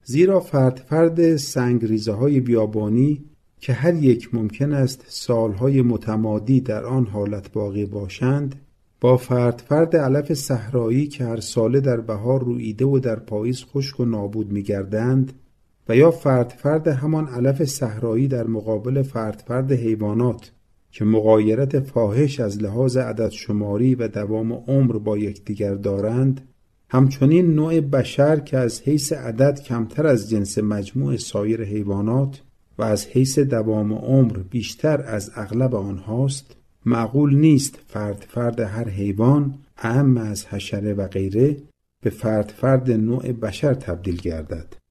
زیرا فرد سنگریزه‌های بیابانی که هر یک ممکن است سالهای متمادی در آن حالت باقی باشند، با فرد علف صحرایی که هر ساله در بهار روییده و در پاییز خشک و نابود می‌گردند، و یا فرد همان علف صحرایی در مقابل فرد حیوانات که مغایرت فاحش از لحاظ عدد شماری و دوام عمر با یکدیگر دارند، همچنین نوع بشر که از حیث عدد کمتر از جنس مجموع سایر حیوانات و از حیث دوام عمر بیشتر از اغلب آنهاست، معقول نیست فرد هر حیوان اعم از حشره و غیره به فرد نوع بشر تبدیل گردد.